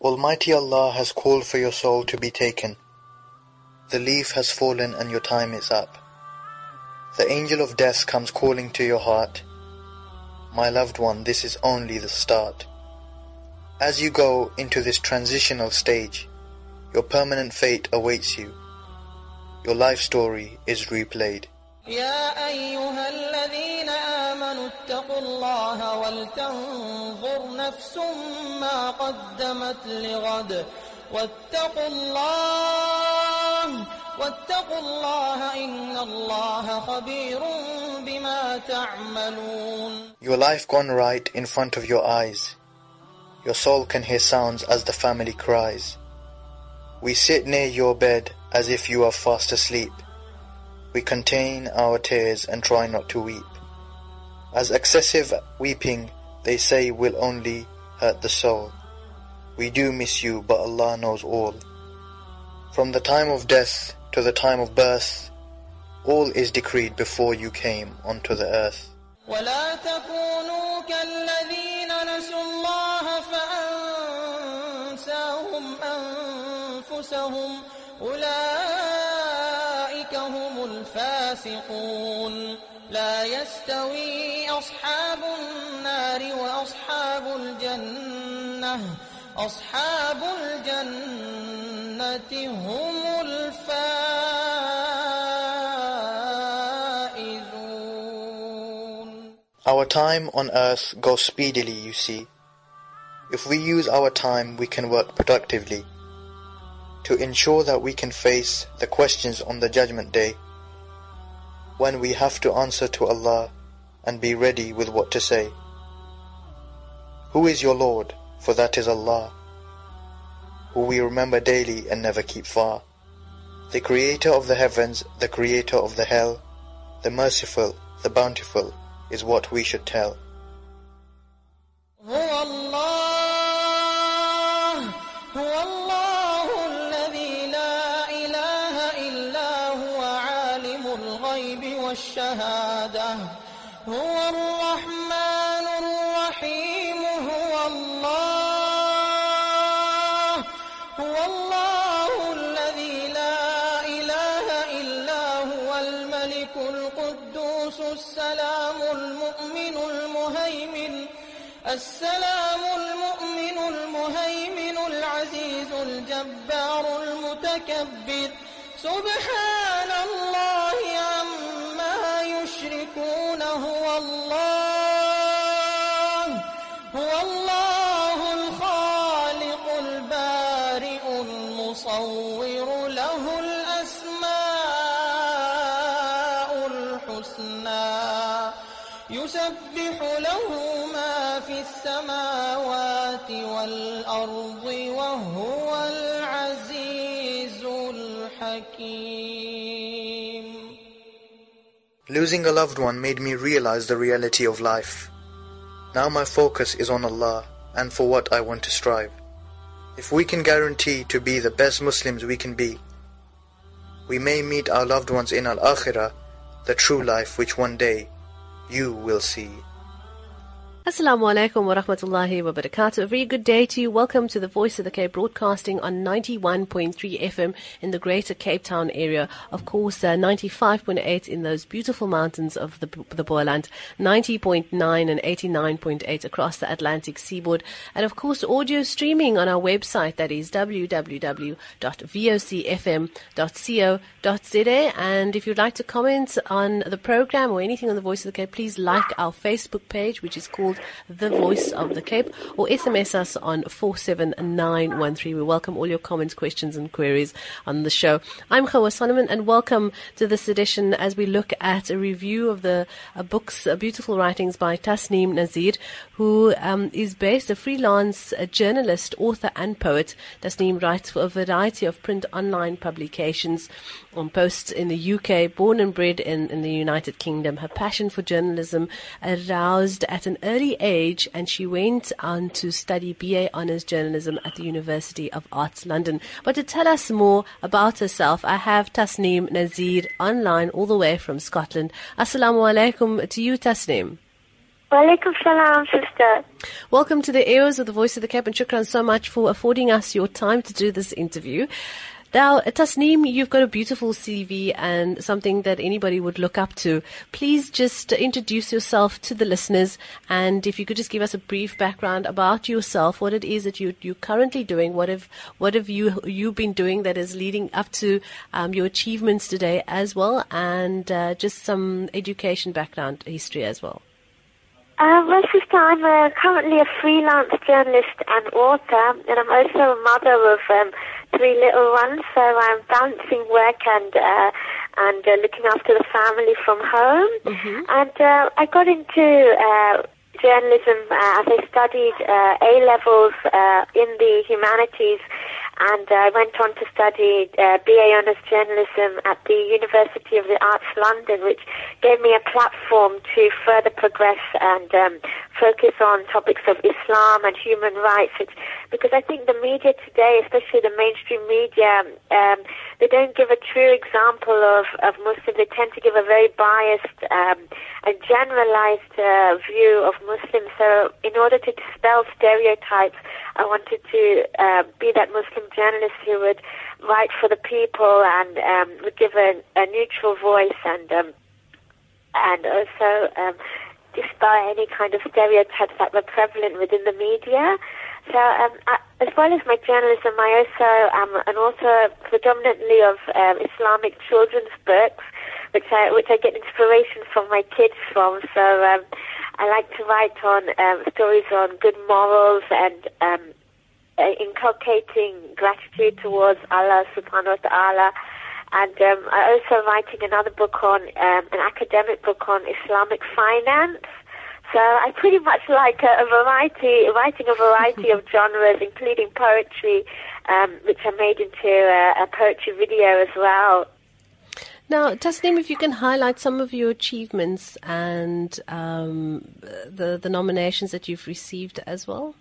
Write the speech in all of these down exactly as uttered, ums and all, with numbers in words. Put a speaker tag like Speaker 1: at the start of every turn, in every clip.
Speaker 1: Almighty Allah has called for your soul to be taken. The leaf has fallen and your time is up. The angel of death comes calling to your heart. My loved one, this is only the start. As you go into this transitional stage, your permanent fate awaits you. Your life story is replayed.
Speaker 2: يا أيها الذين آمنوا اتقوا الله ولتنظر نفس ما قدمت لغد واتقوا الله واتقوا الله إن الله خبير بما تعملون.
Speaker 1: Your life gone right in front of your eyes. Your soul can hear sounds as the family cries. We sit near your bed as if you are fast asleep. We contain our tears and try not to weep. As excessive weeping, they say, will only hurt the soul. We do miss you, but Allah knows all. From the time of death to the time of birth, all is decreed before you came onto the earth.
Speaker 2: ولا تكونوا كالذين نسوا الله فأنساهم أنفسهم أولئك هم الفاسقون لا يستوي أصحاب النار وأصحاب الجنة أصحاب الجنة هم الفائزون.
Speaker 1: Our time on earth goes speedily, you see. If we use our time, we can work productively to ensure that we can face the questions on the Judgment Day, when we have to answer to Allah and be ready with what to say. Who is your Lord? For that is Allah, who we remember daily and never keep far. The Creator of the heavens, the Creator of the hell, the merciful, the bountiful, is what we should tell.
Speaker 2: الشهادة هو الرحمن الرحيم هو الله هو الله الذي لا إله إلا هو الملك القدوس السلام المؤمن المهيمن السلام المؤمن المهيمن العزيز الجبار المتكبر سبحان الله عما يشركون هو الله هو الله الخالق البارئ المصور له الأسماء الحسنى يسبح له ما في السماوات والأرض وهو العزيز الحكيم.
Speaker 1: Losing a loved one made me realize the reality of life. Now my focus is on Allah and for what I want to strive. If we can guarantee to be the best Muslims we can be, we may meet our loved ones in Al-Akhirah, the true life which one day you will see.
Speaker 3: Assalamu alaikum wa rahmatullahi wa barakatuh. A very good day to you. Welcome to the Voice of the Cape, broadcasting on ninety-one point three F M in the greater Cape Town area. Of course, uh, ninety-five point eight in those beautiful mountains of the the Boland, ninety point nine and eighty-nine point eight across the Atlantic seaboard. And of course, audio streaming on our website, that is w w w dot voc f m dot co dot z a. And if you'd like to comment on the program or anything on the Voice of the Cape, please like our Facebook page, which is called The Voice of the Cape, or S M S us on four seven nine one three. We welcome all your comments, questions and queries on the show. I'm Khawa Solomon, and welcome to this edition as we look at a review of the uh, books, uh, beautiful writings by Tasneem Nazir, who um, is based a freelance uh, journalist, author and poet. Tasneem writes for a variety of print online publications, on posts in the U K, born and bred in, in the United Kingdom. Her passion for journalism aroused at an early age, and she went on to study B A Honours Journalism at the University of Arts London. But to tell us more about herself, I have Tasneem Nazir online all the way from Scotland. Assalamu alaikum to you, Tasneem.
Speaker 4: Walaikum salam, sister.
Speaker 3: Welcome to the airs of the Voice of the Cape, and shukran so much for affording us your time to do this interview. Now, Tasneem, you've got a beautiful C V and something that anybody would look up to. Please just introduce yourself to the listeners, and if you could just give us a brief background about yourself, what it is that you, you're currently doing, what have what have you you been doing that is leading up to um, your achievements today as well, and uh, just some education background history as well.
Speaker 4: Uh, well, sister, I'm uh, currently a freelance journalist and author, and I'm also a mother of um, three little ones, so I'm balancing work and uh, and uh, looking after the family from home. Mm-hmm. And uh, I got into uh, journalism uh, as I studied uh, A-levels uh, in the humanities, and I uh, went on to study uh, B A Honours Journalism at the University of the Arts London, which gave me a platform to further progress and um, focus on topics of Islam and human rights. It's, because I think the media today, especially the mainstream media, um, they don't give a true example of, of Muslims. They tend to give a very biased um, and generalized uh, view of Muslims. So in order to dispel stereotypes, I wanted to uh, be that Muslim journalist who would write for the people and um, would give a, a neutral voice and um, and also um, dispel any kind of stereotypes that were prevalent within the media. So um, I, as well as my journalism, I also am an author predominantly of um, Islamic children's books, which I which I get inspiration from my kids from. So um, I like to write on um, stories on good morals and um, uh, inculcating gratitude towards Allah subhanahu wa ta'ala. And um, I'm also writing another book on, um, an academic book on Islamic finance. So I pretty much like a, a variety, writing a variety of genres, including poetry, um, which I made into a, a poetry video as well.
Speaker 3: Now, Tasneem, if you can highlight some of your achievements and um, the the nominations that you've received as well.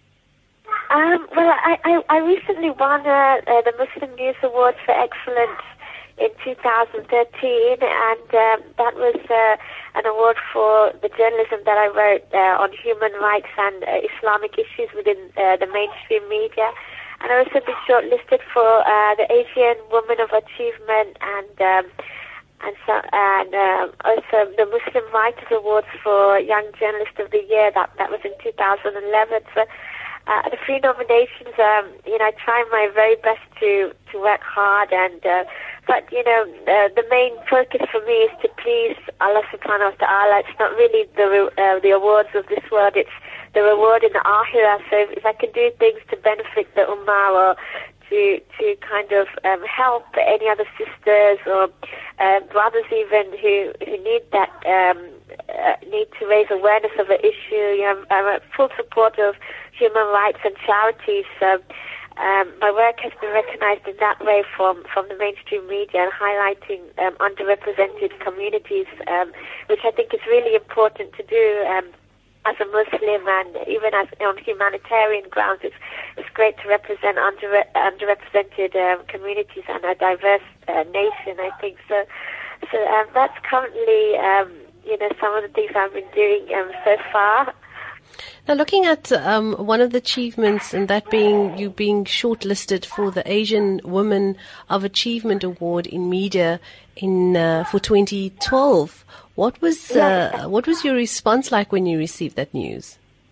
Speaker 4: Um, well, I, I, I recently won uh, uh, the Muslim News Award for Excellence in two thousand thirteen, and um, that was uh, an award for the journalism that I wrote uh, on human rights and uh, Islamic issues within uh, the mainstream media. And I also been shortlisted for uh, the Asian Woman of Achievement and um, and so and um, also the Muslim Writers Awards for Young Journalist of the Year. That that was in two thousand eleven. So uh, the three nominations, um, you know, I try my very best to to work hard and. Uh, But, you know, uh, the main focus for me is to please Allah subhanahu wa ta'ala. It's not really the uh, the awards of this world, it's the reward in the akhirah. So if, if I can do things to benefit the ummah or to to kind of um, help any other sisters or uh, brothers even who, who need that, um, uh, need to raise awareness of an issue, you know, I'm a full supporter of human rights and charities. So, Um, my work has been recognized in that way from, from the mainstream media and highlighting um, underrepresented communities, um, which I think is really important to do um, as a Muslim, and even as on humanitarian grounds. It's, it's great to represent under, underrepresented um, communities and a diverse uh, nation, I think. So, so um, that's currently, um, you know, some of the things I've been doing um, so far.
Speaker 3: Now, looking at um, one of the achievements, and that being you being shortlisted for the Asian Woman of Achievement Award in Media in uh, for twenty twelve, what was uh, what was your response like when you received that news?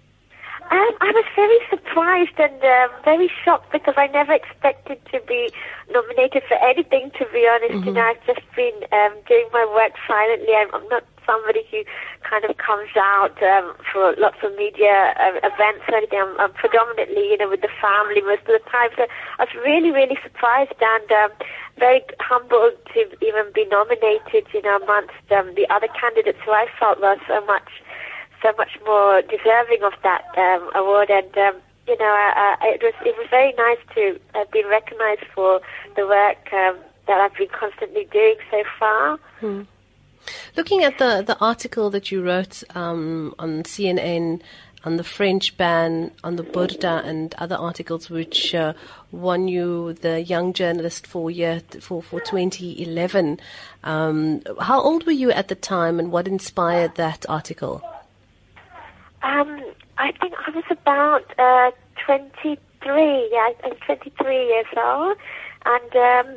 Speaker 4: Um, I was very surprised and uh, very shocked because I never expected to be nominated for anything, to be honest. Mm-hmm. You know, I've just been um, doing my work silently. I'm, I'm not somebody who kind of comes out um, for lots of media uh, events or anything. I'm, I'm predominantly, you know, with the family most of the time. So I was really, really surprised and um, very humbled to even be nominated, you know, amongst um, the other candidates who I felt were so much, so much more deserving of that um, award. And um, you know, uh, it was it was very nice to have been recognised for the work um, that I've been constantly doing so far.
Speaker 3: Hmm. Looking at the, the article that you wrote um, on C N N, on the French ban, on the Burda and other articles which uh, won you the Young Journalist for year for, for twenty eleven, um, how old were you at the time and what inspired that article?
Speaker 4: Um, I think I was about uh, twenty-three. Yeah, I'm twenty-three years old, and um,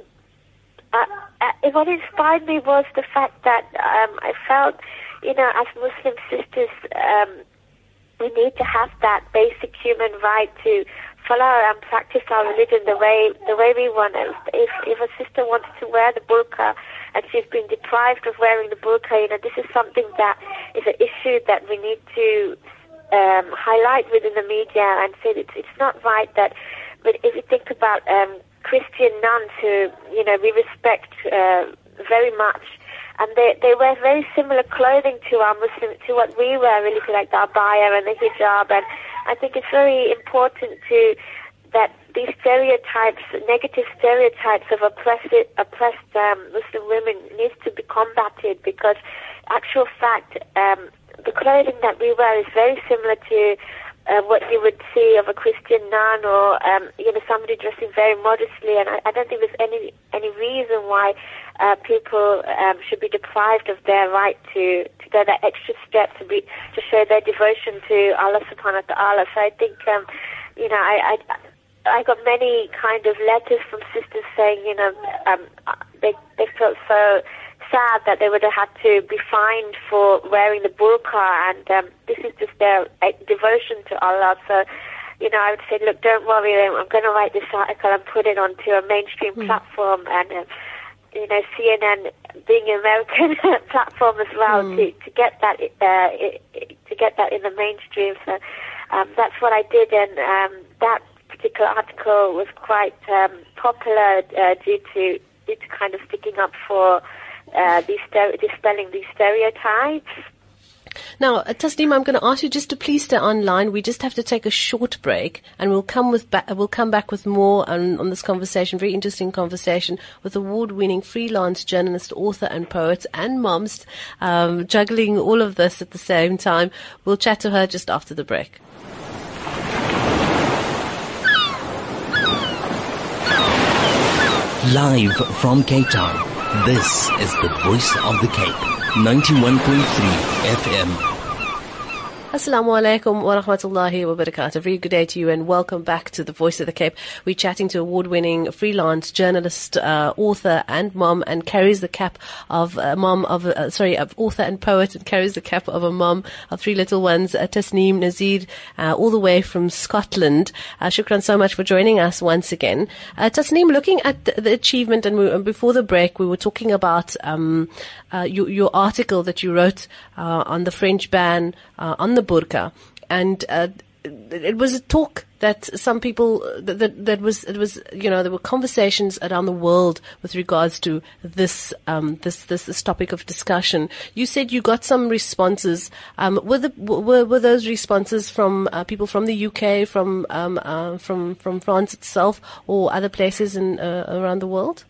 Speaker 4: uh, uh, what inspired me was the fact that um, I felt, you know, as Muslim sisters, um, we need to have that basic human right to follow and practice our religion the way the way we want it. If if a sister wants to wear the burqa and she's been deprived of wearing the burqa, you know, this is something that is an issue that we need to um, highlight within the media and say that it's not right that. But if you think about um, Christian nuns who, you know, we respect uh, very much, and they they wear very similar clothing to our Muslim, to what we wear, really, like the abaya and the hijab, and I think it's very important to that these stereotypes, negative stereotypes of oppressed, oppressed um, Muslim women needs to be combated, because actual fact, um, the clothing that we wear is very similar to uh, what you would see of a Christian nun or um, you know, somebody dressing very modestly, and I, I don't think there's any any reason why uh, people um, should be deprived of their right to, to go that extra step to be to show their devotion to Allah subhanahu wa ta'ala. So I think um, you know I, I I got many kind of letters from sisters saying, you know, um, they they felt so sad that they would have had to be fined for wearing the burqa, and um, this is just their uh, devotion to Allah. So, you know, I would say, look, don't worry, I'm going to write this article and put it onto a mainstream mm. platform, and uh, you know, C N N being an American platform as well, mm. to to get that uh, to get that in the mainstream. So um, that's what I did, and um, that particular article was quite um, popular uh, due to due to kind of sticking up for uh, these stere- dispelling these stereotypes.
Speaker 3: Now, uh, Tasneem, I'm going to ask you just to please stay online. We just have to take a short break, and we'll come with ba- we'll come back with more on, on this conversation. Very interesting conversation with award-winning freelance journalist, author, and poet, and moms, um, juggling all of this at the same time. We'll chat to her just after the break.
Speaker 5: Live from Cape Town, this is the Voice of the Cape, ninety-one point three F M.
Speaker 3: Assalamu alaikum wa rahmatullahi wa barakatuh. Very good day to you, and welcome back to the Voice of the Cape. We're chatting to award-winning freelance journalist, uh, author, and mom, and carries the cap of a mom of uh, sorry, of author and poet, and carries the cap of a mom of three little ones, uh, Tasneem Nazir, uh, all the way from Scotland. Uh, shukran so much for joining us once again. Uh, Tasneem, looking at the, the achievement, and, we, and before the break, we were talking about um, uh, your, your article that you wrote uh, on the French ban uh, on the burqa, and uh, it was a talk that some people that, that that was it was you know there were conversations around the world with regards to this um this this, this topic of discussion. You said you got some responses. Um, were the were were those responses from uh, people from the U K, from um uh, from from France itself, or other places in uh, around the world?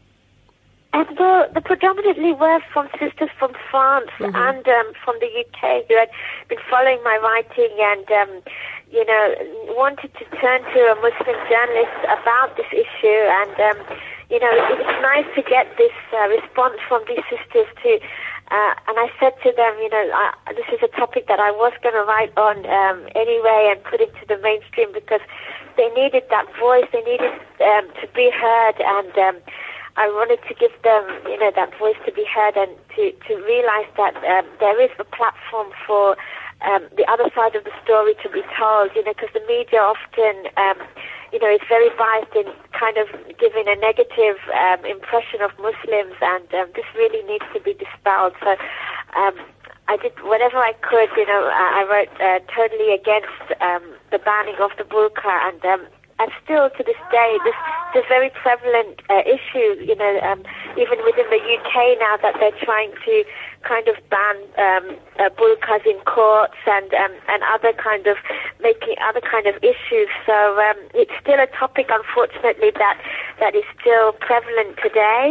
Speaker 4: And the, the predominantly were from sisters from France mm-hmm. and um, from the U K who had been following my writing and, um, you know, wanted to turn to a Muslim journalist about this issue. And, um, you know, it, it's nice to get this uh, response from these sisters too. Uh, and I said to them, you know, I, this is a topic that I was going to write on um, anyway and put into the mainstream, because they needed that voice, they needed um, to be heard, and um, I wanted to give them, you know, that voice to be heard, and to, to realize that um, there is a platform for um, the other side of the story to be told, you know, because the media often, um, you know, is very biased in kind of giving a negative um, impression of Muslims, and um, this really needs to be dispelled. So um, I did whatever I could, you know, I wrote uh, totally against um, the banning of the burqa, and um, And still to this day, this is a very prevalent uh, issue, you know, um, even within the U K now, that they're trying to kind of ban um, uh, burqas in courts and um, and other kind of making other kind of issues. So um, it's still a topic, unfortunately, that that is still prevalent today.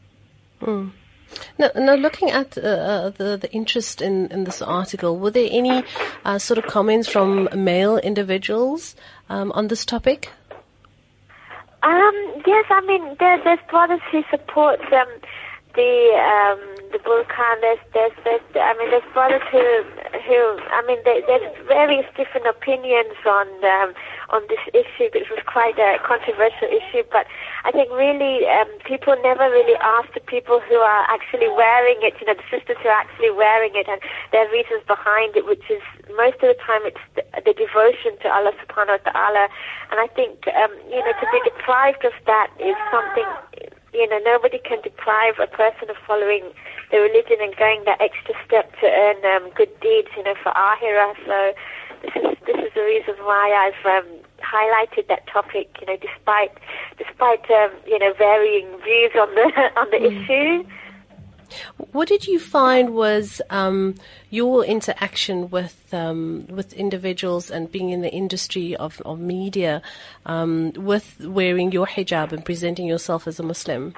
Speaker 3: Mm. Now, now, looking at uh, the the interest in, in this article, were there any uh, sort of comments from male individuals um, on this topic?
Speaker 4: Um, yes, I mean, there, there's brothers who support um, the um, the Burkhan. There's, there's, there's, I mean, there's brothers who, who, I mean, there, there's various different opinions on um, on this issue. This was quite a controversial issue, but I think really um, people never really ask the people who are actually wearing it. You know, the sisters who are actually wearing it, and their reasons behind it, which is most of the time it's the, the devotion to Allah Subhanahu wa Taala. And I think um, you know, to be deprived of that is something. You know, nobody can deprive a person of following the religion and going that extra step to earn um, good deeds, you know, for Ahira. So this is this is the reason why I've um, highlighted that topic. You know, despite despite um, you know varying views on the on the mm. issue.
Speaker 3: What did you find was um, your interaction with um, with individuals and being in the industry of, of media um, with wearing your hijab and presenting yourself as a Muslim?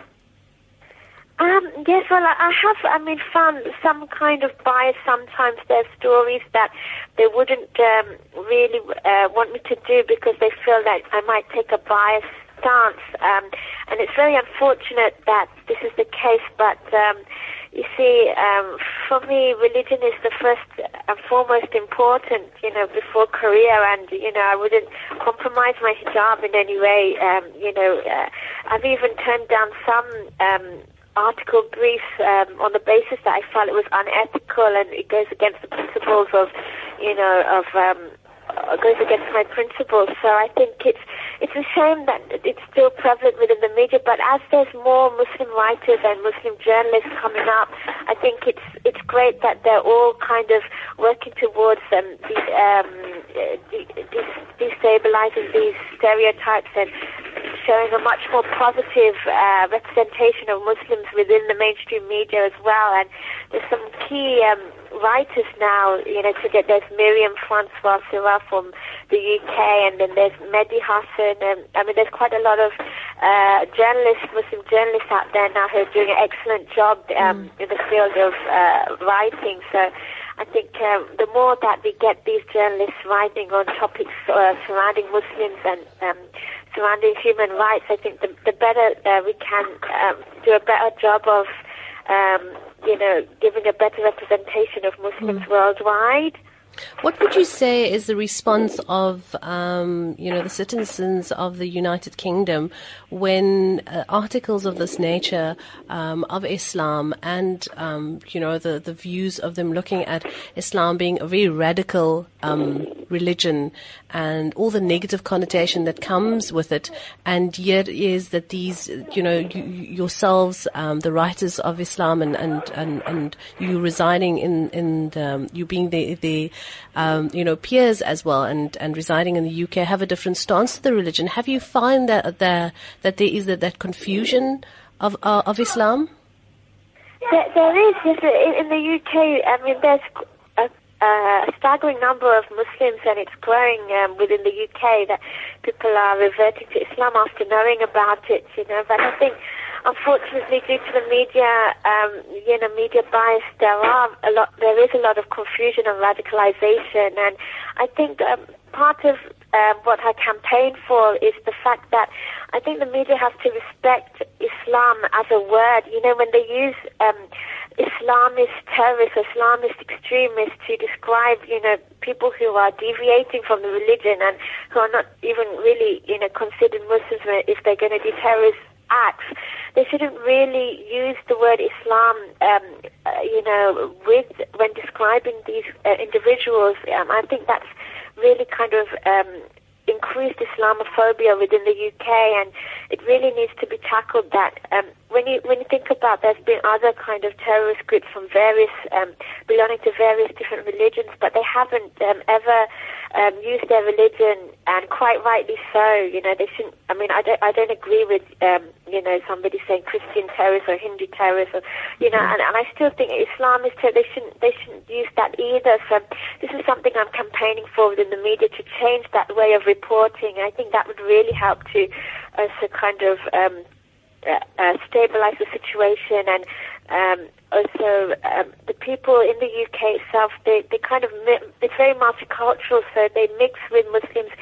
Speaker 4: Um, yes, well, I have, I mean, found some kind of bias. Sometimes there's stories that they wouldn't um, really uh, want me to do because they feel that I might take a biased stance. Um, and it's very unfortunate that this is the case, but um, you see, um, for me, religion is the first and foremost important, you know, before career, and, you know, I wouldn't compromise my hijab in any way. Um, you know, uh, I've even turned down some um, article briefs um, on the basis that I felt it was unethical and it goes against the principles of, you know, of... Um, goes against my principles. So I think it's it's a shame that it's still prevalent within the media, but as there's more Muslim writers and Muslim journalists coming up, I think it's it's great that they're all kind of working towards um, the, um, de- de- destabilizing these stereotypes and showing a much more positive uh, representation of Muslims within the mainstream media as well. And there's some key um, writers now, you know, to get, there's Miriam Francois Sirah from the U K, and then there's Mehdi Hassan, and I mean, there's quite a lot of uh, journalists, Muslim journalists out there now who are doing an excellent job um, mm. in the field of uh, writing. So I think um, the more that we get these journalists writing on topics uh, surrounding Muslims and um, surrounding human rights, I think the, the better uh, we can um, do a better job of Um, you know, giving a better representation of Muslims mm. worldwide.
Speaker 3: What would you say is the response of, um, you know, the citizens of the United Kingdom when uh, articles of this nature um, of Islam and, um, you know, the, the views of them looking at Islam being a very radical um, religion and all the negative connotation that comes with it, and yet is that these, you know, you, yourselves, um, the writers of Islam and, and, and, and you residing in, in the, you being the, the Um, you know, peers as well, and, and residing in the U K have a different stance to the religion. Have you found that there that there is that, that confusion of uh, of Islam?
Speaker 4: There, there is. Yes, in, in the U K, I mean, there's a, a staggering number of Muslims, and it's growing um, within the U K that people are reverting to Islam after knowing about it. You know, but I think, unfortunately, due to the media, um, you know, media bias, there are a lot. There is a lot of confusion and radicalization, and I think um, part of um, what I campaign for is the fact that I think the media has to respect Islam as a word. You know, when they use um, Islamist terrorists, Islamist extremists to describe, you know, people who are deviating from the religion and who are not even really, you know, considered Muslims if they're going to do terrorist acts, they shouldn't really use the word Islam, um, uh, you know, with when describing these uh, individuals. Um, I think that's really kind of um, increased Islamophobia within the U K, and it really needs to be tackled. That um, when you when you think about, there's been other kind of terrorist groups from various um, belonging to various different religions, but they haven't um, ever um, used their religion, and quite rightly so. You know, they shouldn't. I mean, I don't I don't agree with um, you know, somebody saying Christian terrorists or Hindu terrorists, or, you know, and, and I still think Islam is ter- they shouldn't they shouldn't use that either. So this is something I'm campaigning for within the media, to change that way of reporting. I think that would really help to also kind of um, uh, uh, stabilize the situation, and um, also um, the people in the U K itself, they, they kind of, mi- it's very multicultural, so they mix with Muslims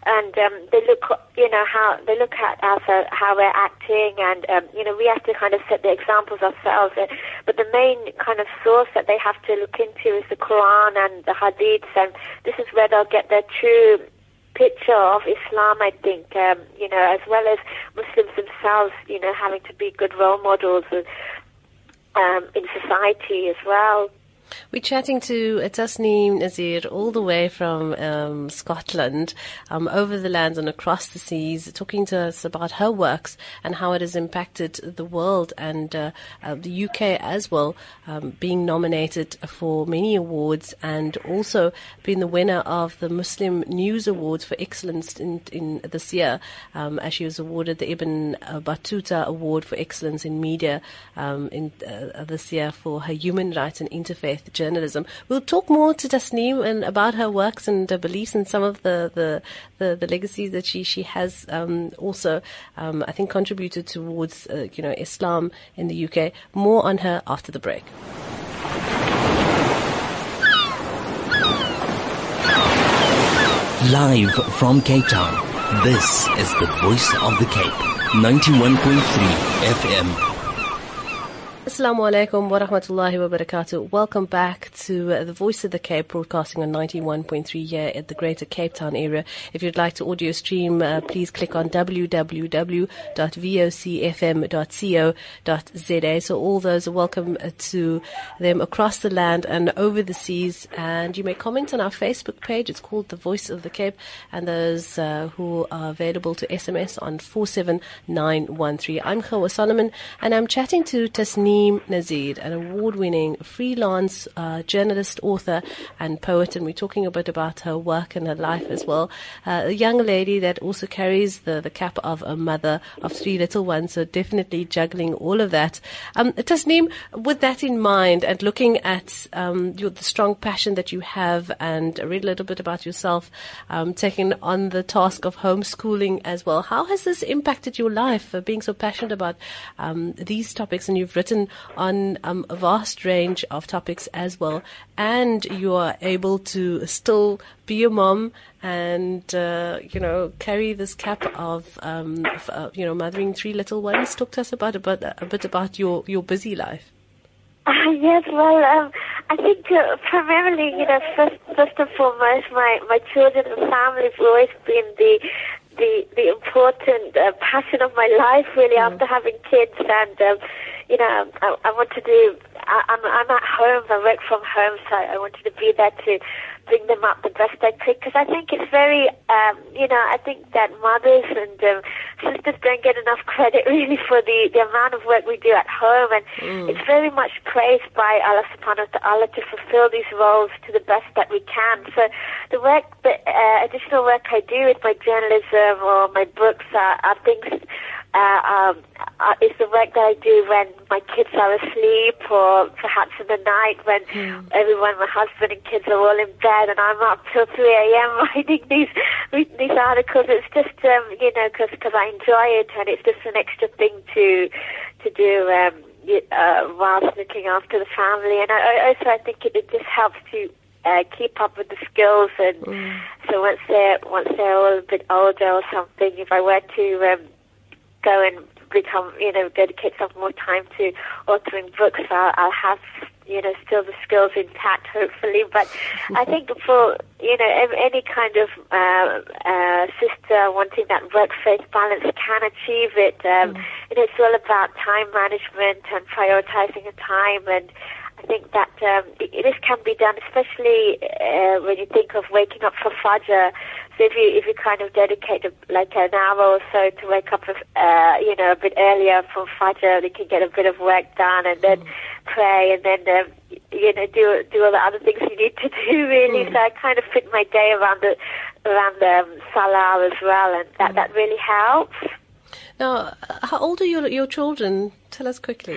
Speaker 4: and um, they look, you know, how they look at us, uh, how we're acting, and um, you know, we have to kind of set the examples ourselves. Uh, but the main kind of source that they have to look into is the Quran and the Hadiths, and this is where they'll get their true picture of Islam, I think, um, you know, as well as Muslims themselves, you know, having to be good role models um, in society as well.
Speaker 3: We're chatting to Tasneem Nazir all the way from um, Scotland, um, over the lands and across the seas, talking to us about her works and how it has impacted the world and uh, uh, the U K as well, um, being nominated for many awards and also being the winner of the Muslim News Awards for Excellence in, in this year, um, as she was awarded the Ibn Battuta Award for Excellence in Media um, in uh, this year for her human rights and interfaith journalism. We'll talk more to Tasneem and about her works and uh, beliefs and some of the the, the, the legacies that she she has um, also um, I think contributed towards uh, you know Islam in the U K. More on her after the break.
Speaker 5: Live from Cape Town, this is the Voice of the Cape, ninety-one point three F M.
Speaker 3: Assalamu alaikum wa rahmatullahi wa barakatuh. Welcome back to uh, the Voice of the Cape, broadcasting on ninety-one point three here at the Greater Cape Town area. If you'd like to audio stream, uh, please click on w w w dot vocfm dot co dot z a. So all those are welcome uh, to them across the land and over the seas. And you may comment on our Facebook page. It's called The Voice of the Cape. And those uh, who are available to S M S on four seven nine one three. I'm Khawa Solomon, and I'm chatting to Tasneem Nazir, an award-winning freelance uh, journalist, author, and poet, and we're talking a bit about her work and her life as well. Uh, a young lady that also carries the, the cap of a mother of three little ones, so definitely juggling all of that. Um, Tasneem, with that in mind, and looking at um, your, the strong passion that you have, and I read a little bit about yourself um, taking on the task of homeschooling as well, how has this impacted your life, uh, being so passionate about um, these topics? And you've written on um, a vast range of topics as well, and you are able to still be a mom and uh, you know carry this cap of um, of, uh, you know mothering three little ones. Talk to us about about a bit about your your busy life.
Speaker 4: Uh, yes, well, um, I think uh, primarily, you know, first, first and foremost, my, my children and family have always been the the the important uh, passion of my life, really, mm. after having kids. And um, you know, I, I want to do. I, I'm I'm at home. I work from home, so I wanted to be there to bring them up the best I could. Because I think it's very, um, you know, I think that mothers and um, sisters don't get enough credit really for the the amount of work we do at home, and mm. it's very much praised by Allah Subhanahu wa Taala to fulfill these roles to the best that we can. So the work, the uh, additional work I do with my journalism or my books are, are things. Uh, um, uh, is the work that I do when my kids are asleep, or perhaps in the night when mm. everyone, my husband and kids are all in bed, and I'm up till three a.m. writing these reading these articles. It's just um, you know because because I enjoy it, and it's just an extra thing to to do um, uh, whilst looking after the family. And I, also I think it, it just helps to uh, keep up with the skills. And mm. so once they're once they're all a bit older or something, if I were to um, go and become, you know, dedicate some more time to authoring books, I'll, I'll have, you know, still the skills intact, hopefully. But I think for, you know, any kind of uh, uh, sister wanting that work-faith balance can achieve it. Um, mm. You know, it's all about time management and prioritizing your time, and I think that um, it, it can be done, especially uh, when you think of waking up for Fajr. So if you if you kind of dedicate a, like an hour or so to wake up, uh, you know, a bit earlier for Fajr, you can get a bit of work done, and then mm. pray, and then um, you know do do all the other things you need to do. Really, mm. so I kind of fit my day around the around the um, Salah as well, and that mm. that really helps.
Speaker 3: Now, how old are your your children? Tell us quickly.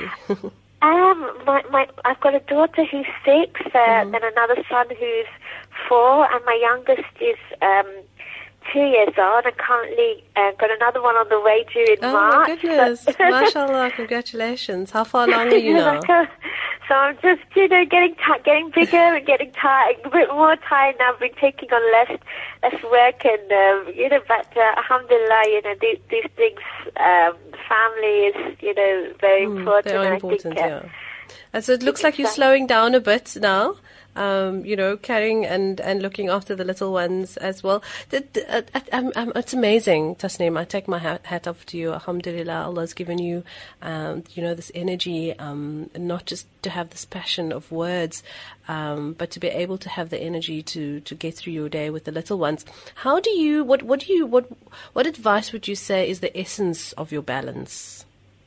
Speaker 4: Um, my, my, I've got a daughter who's six, uh, mm. and another son who's four, and my youngest is um, two years old, and currently uh, got another one on the way due in
Speaker 3: oh
Speaker 4: March.
Speaker 3: Oh my goodness! MashaAllah, congratulations. How far along are you now?
Speaker 4: So I'm just, you know, getting t- getting bigger and getting tired, a bit more tired now. I've been taking on less less work, and um, you know, but uh, alhamdulillah, you know, these these things, um, family is, you know, very
Speaker 3: Mm,
Speaker 4: important.
Speaker 3: they are
Speaker 4: and
Speaker 3: important,
Speaker 4: I think, uh,
Speaker 3: yeah. And so it looks like you're slowing down a bit now. Um, you know, carrying and, and looking after the little ones as well. The, the, uh, um, um, it's amazing, Tasneem. I take my hat, hat off to you. Alhamdulillah, Allah's given you, um, you know, this energy, um, not just to have this passion of words, um, but to be able to have the energy to, to get through your day with the little ones. How do you, what, what do you, what, what advice would you say is the essence of your balance?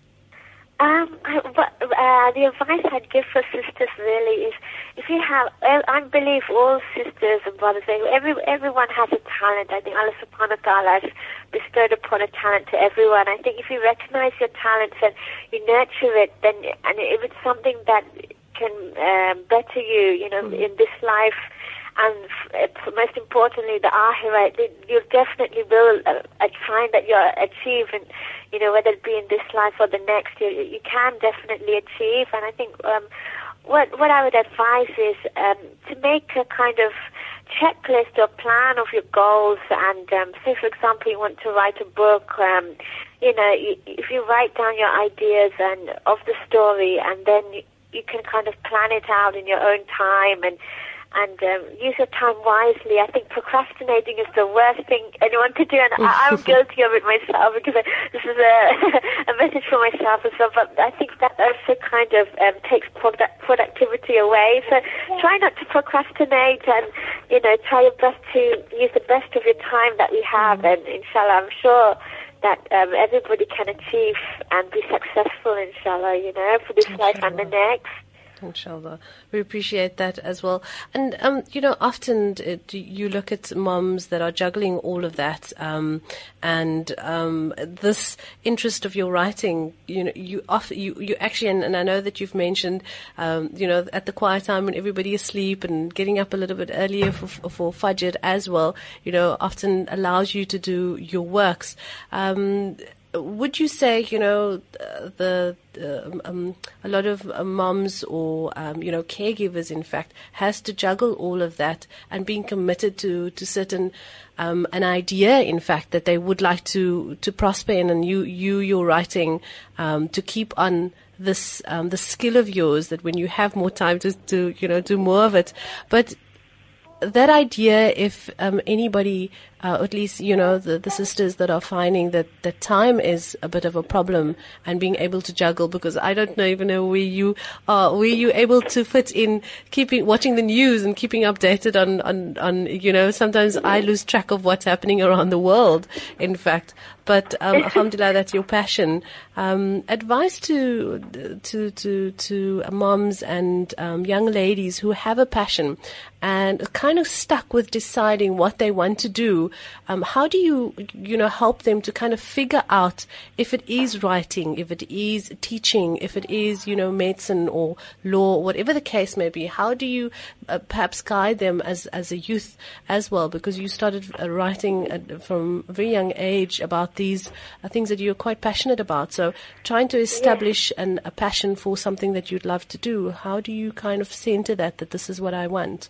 Speaker 4: Um, I, but, uh, the advice I'd give for sisters really is, if you have, I believe all sisters and brothers, every, everyone has a talent. I think Allah subhanahu wa ta'ala has bestowed upon a talent to everyone. I think if you recognize your talents and you nurture it, then, and if it's something that can um, better you, you know, mm-hmm. in this life, and uh, most importantly, the akhirah, you definitely will uh, find that you're achieving, you know, whether it be in this life or the next, you, you can definitely achieve. And I think um, what what I would advise is um, to make a kind of checklist or plan of your goals. And um, say, for example, you want to write a book, um, you know, you, if you write down your ideas and of the story, and then you, you can kind of plan it out in your own time and and um, use your time wisely. I think procrastinating is the worst thing anyone could do, and I, I'm guilty of it myself, because I, this is a, a message for myself as well, but I think that also kind of um, takes product, productivity away. So try not to procrastinate, and, you know, try your best to use the best of your time that we have, and inshallah, I'm sure that um, everybody can achieve and be successful, inshallah, you know, for this life and the next.
Speaker 3: Inshallah. We appreciate that as well. And, um, you know, often it, you look at moms that are juggling all of that, um, and um, this interest of your writing, you know, you often, you, you actually, and, and I know that you've mentioned, um, you know, at the quiet time when everybody is asleep and getting up a little bit earlier for, for Fajr as well, you know, often allows you to do your works. Um, Would you say, you know, the uh, um, a lot of uh, moms or, um, you know, caregivers, in fact, has to juggle all of that and being committed to, to certain, um, an idea, in fact, that they would like to, to prosper in, and you, you, your writing, um, to keep on this, um, the skill of yours, that when you have more time to, to, you know, do more of it. But that idea, if um, anybody, uh, at least, you know, the, the sisters that are finding that, that time is a bit of a problem and being able to juggle, because I don't know, even know where you are, were you able to fit in keeping, watching the news and keeping updated on, on, on, you know, sometimes I lose track of what's happening around the world, in fact. But um, alhamdulillah, that's your passion. Um, advice to to to to moms and um, young ladies who have a passion and are kind of stuck with deciding what they want to do. Um, how do you you know help them to kind of figure out if it is writing, if it is teaching, if it is you know medicine or law, whatever the case may be? How do you uh, perhaps guide them as as a youth as well? Because you started uh, writing at, from a very young age about these uh, things that you're quite passionate about. So trying to establish yeah. an, a passion for something that you'd love to do, how do you kind of center that, that this is what I want?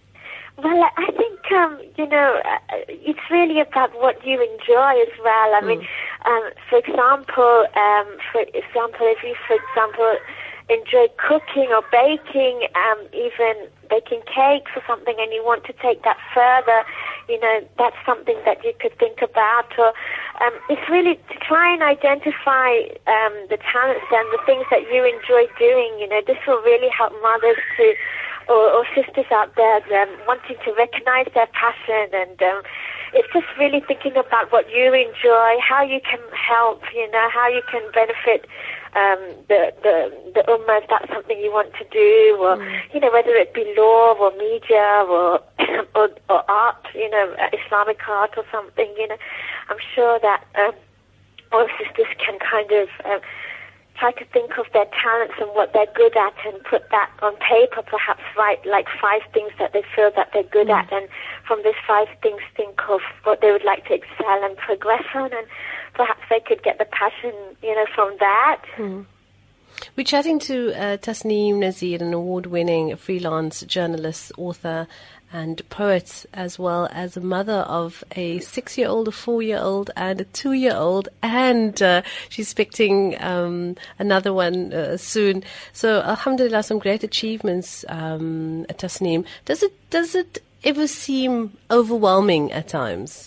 Speaker 4: Well, I think, um, you know, uh, it's really about what you enjoy as well. I mm. mean, um, for example, um, for example, if you, for example, enjoy cooking or baking, um, even baking cakes or something, and you want to take that further, you know, that's something that you could think about. Or um, it's really to try and identify um, the talents and the things that you enjoy doing. You know, this will really help mothers to, or, or sisters out there um, wanting to recognize their passion, and um, it's just really thinking about what you enjoy, how you can help, you know, how you can benefit um, the, the, the ummah if that's something you want to do, or, mm. you know, whether it be law or media or, or, or art, you know, Islamic art or something, you know. I'm sure that um, all sisters can kind of um, try to think of their talents and what they're good at and put that on paper, perhaps write like five things that they feel that they're good mm. at, and from those five things think of what they would like to excel and progress on, and perhaps they could get the passion, you know, from that.
Speaker 3: Mm. We're chatting to uh, Tasneem Nazir, an award-winning freelance journalist, author, and poet, as well as a mother of a six-year-old, a four-year-old, and a two-year-old, and uh, she's expecting um, another one uh, soon. So, alhamdulillah, some great achievements, um, at Tasneem. Does it does it ever seem overwhelming at times?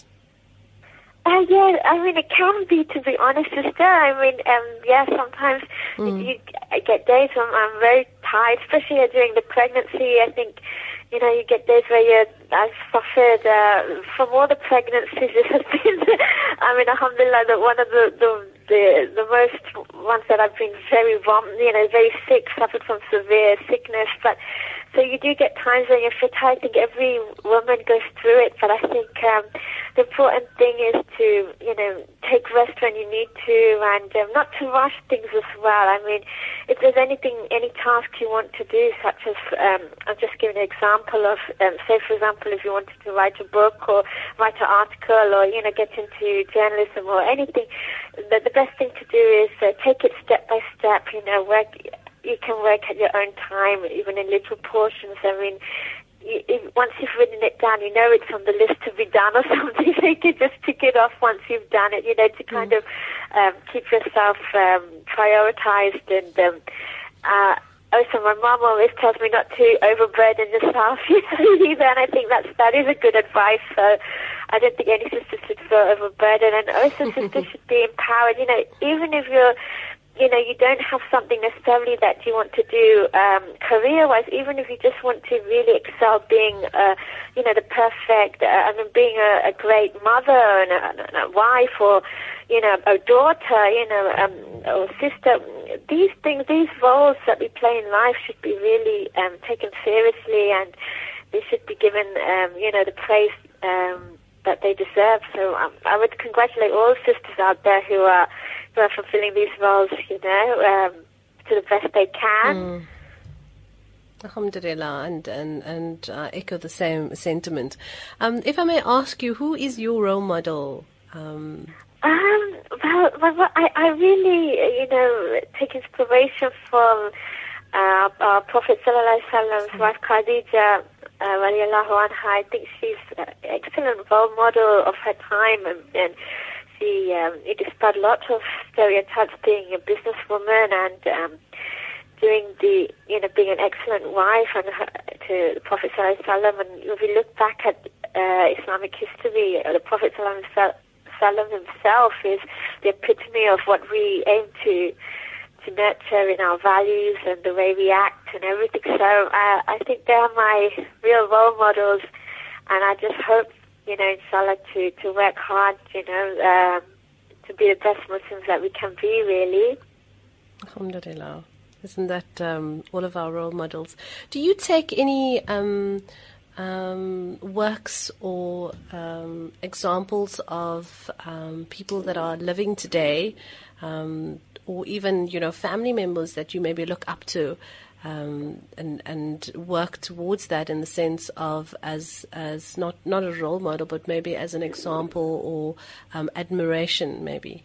Speaker 4: Uh, yeah, I mean, it can be, to be honest, sister. I mean, um, yeah, sometimes
Speaker 3: Mm.
Speaker 4: you, you get days when I'm very tired, especially during the pregnancy. I think, you know, you get days where you're, I've suffered uh, from all the pregnancies. It has been, I mean, alhamdulillah, that one of the, the the the most ones that I've been very, vom- you know, very sick, suffered from severe sickness. But so you do get times when you're fit. I think every woman goes through it. But I think um, the important thing is to, you know, take rest when you need to, and um, not to rush things as well. I mean, if there's anything, any task you want to do, such as, um, I'll just give an example of, um, say, for example, if you wanted to write a book or write an article or, you know, get into journalism or anything, the, the best thing to do is uh, take it step by step, you know, work. You can work at your own time, even in little portions. I mean, you, if, once you've written it down, you know it's on the list to be done or something. So you can just tick it off once you've done it, you know, to kind mm. of um, keep yourself um, prioritized. And um, uh, also, my mom always tells me not to overburden yourself either, and I think that's, that is a good advice. So I don't think any sister should feel overburdened, and also sisters should be empowered. You know, even if you're, you know, you don't have something necessarily that you want to do um, career-wise, even if you just want to really excel being, uh, you know, the perfect, uh, I mean, being a, a great mother and a, and a wife or, you know, a daughter, you know, um, or sister, these things, these roles that we play in life should be really um, taken seriously, and they should be given, um, you know, the praise um, that they deserve. So um, I would congratulate all sisters out there who are who are fulfilling these roles, you know, um, to the best they can.
Speaker 3: Mm. Alhamdulillah, and and and uh, echo the same sentiment. Um, if I may ask you, who is your role model? Um,
Speaker 4: um, well, well, I, I really, you know, take inspiration from uh, our Prophet Sallallahu Alaihi Wasallam's wife Khadija, uh, radiallahu anha. I think she's an excellent role model of her time, and, and she um, it dispelled a lot of stereotypes, being a businesswoman and um, doing the, you know, being an excellent wife and her, to the Prophet Sallallahu Alaihi Wasallam. And if we look back at uh, Islamic history, uh, the Prophet Sallallahu Alaihi Wasallam himself is the epitome of what we aim to to nurture in our values and the way we act and everything. So uh, I think they are my real role models, and I just hope, you know, inshallah, to, to work hard, you know, um, to be the best Muslims that we can be, really.
Speaker 3: Alhamdulillah. Isn't that um, all of our role models? Do you take any um, um, works or um, examples of um, people that are living today, um, or even, you know, family members that you maybe look up to, Um, and and work towards that in the sense of as as not not a role model, but maybe as an example or um, admiration, maybe?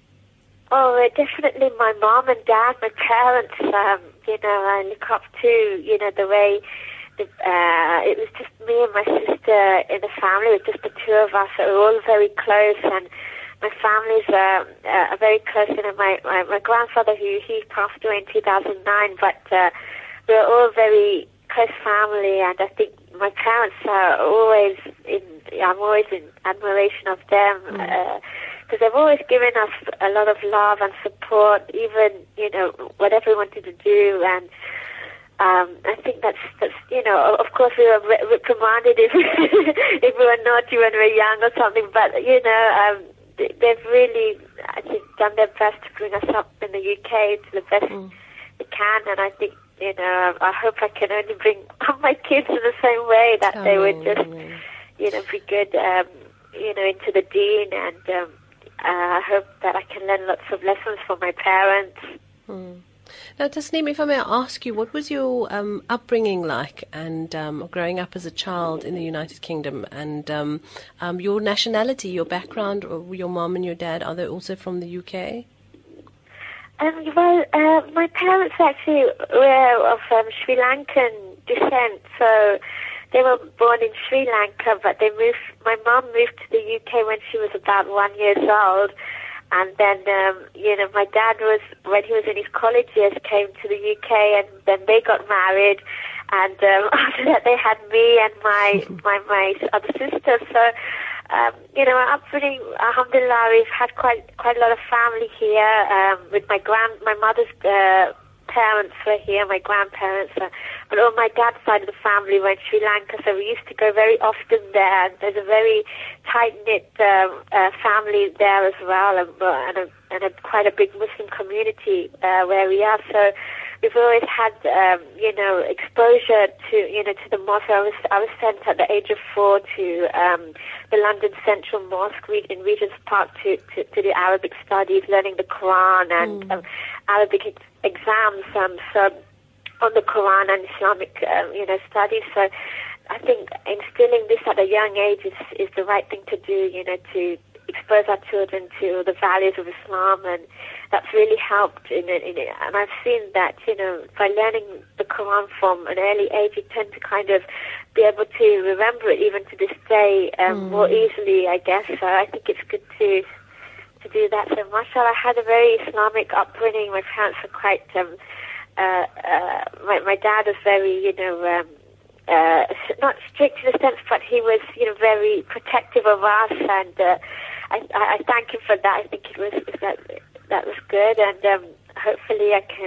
Speaker 4: Oh, uh, definitely my mom and dad, my parents. Um, you know, I look up to, you know, the way the, uh, it was just me and my sister in the family. It was just the two of us. So we were all very close, and my families are, uh, are very close. You know, my, my, my grandfather, who he passed away in two thousand nine, but uh, we're all very close family, and I think my parents are always in, I'm always in admiration of them, because mm. uh, they've always given us a lot of love and support, even, you know, whatever we wanted to do. And um, I think that's, that's, you know, of course we were re- reprimanded if, if we were naughty when we were young or something, but, you know, um, they've really, I think, done their best to bring us up in the U K to the best mm. they can, and I think, you know, I hope I can only bring up my kids in the same way, that oh, they would just, you know, be good, um, you know, into the deen, and um, uh, I hope that I can learn lots of lessons from my parents.
Speaker 3: Mm. Now, Tasneem, if I may ask you, what was your um, upbringing like, and um, growing up as a child in the United Kingdom, and um, um, your nationality, your background, or your mom and your dad, are they also from the U K?
Speaker 4: Um, well, uh, my parents actually were of um, Sri Lankan descent, so they were born in Sri Lanka, but they moved. My mom moved to the U K when she was about one years old, and then um, you know my dad was when he was in his college years came to the U K, and then they got married, and um, after that they had me and my my my other sister. So. Um, you know, our upbringing, alhamdulillah, we've had quite quite a lot of family here. Um, with my grand, my mother's uh, parents were here, my grandparents, uh, but on my dad's side of the family were in Sri Lanka, so we used to go very often there. And there's a very tight-knit um, uh, family there as well, and, uh, and, a, and a, quite a big Muslim community uh, where we are. So we've always had, um, you know, exposure to, you know, to the mosque. I was, I was sent at the age of four to um, the London Central Mosque in Regent's Park to, to, to do Arabic studies, learning the Quran and mm. um, Arabic ex- exams. Um, so on the Quran and Islamic, um, you know, studies. So I think instilling this at a young age is, is the right thing to do, you know, to expose our children to the values of Islam, and that's really helped in it, in it. And I've seen that, you know, by learning the Quran from an early age, you tend to kind of be able to remember it even to this day um, mm. more easily, I guess. So I think it's good to to do that. So mashallah, I had a very Islamic upbringing. My parents were quite, um, uh, uh, my, my dad was very, you know, um, uh, not strict in a sense, but he was, you know, very protective of us, and uh, I, I thank him for that. I think it was that that was good, and um, hopefully I can